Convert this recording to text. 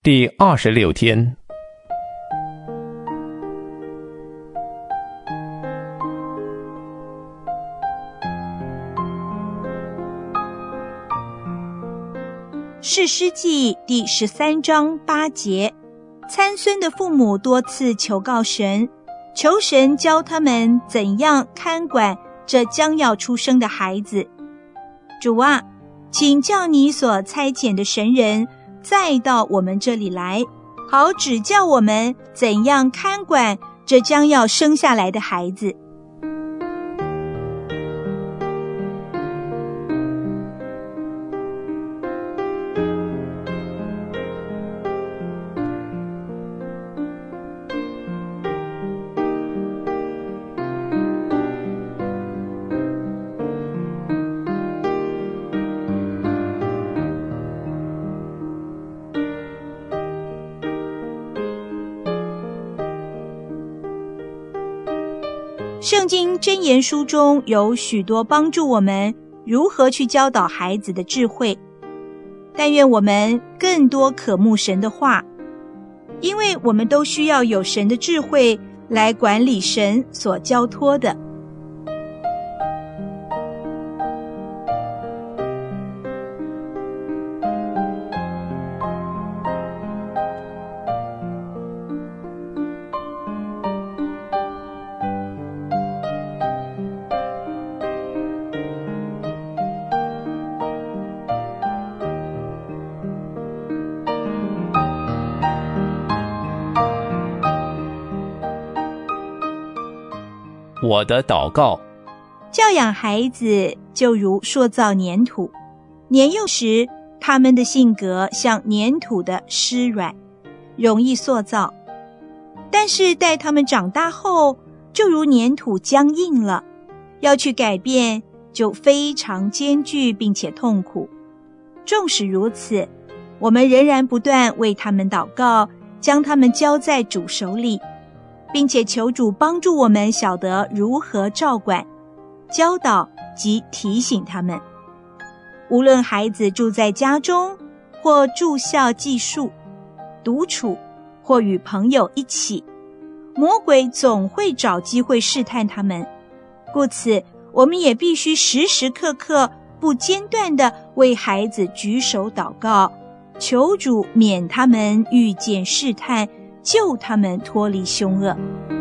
第26天。 士师记第13章8节，参孙的父母多次求告神，求神教他们怎样看管这将要出生的孩子。主啊，请叫你所差遣的神人再到我们这里来，好指教我们怎样看管这将要生下来的孩子。圣经箴言书中有许多帮助我们如何去教导孩子的智慧，但愿我们更多渴慕神的话，因为我们都需要有神的智慧来管理神所交托的。 我的祷告。 教养孩子就如塑造粘土，年幼时他们的性格像粘土的湿软，容易塑造，但是待他们长大后就如粘土僵硬了，要去改变就非常艰巨并且痛苦。纵使如此，我们仍然不断为他们祷告，将他们交在主手里，并且求主帮助我们晓得如何照管、教导及提醒他们。无论孩子住在家中，或住校寄宿、独处，或与朋友一起，魔鬼总会找机会试探他们。故此，我们也必须时时刻刻不间断地为孩子举手祷告，求主免他们遇见试探，救他们脱离凶恶。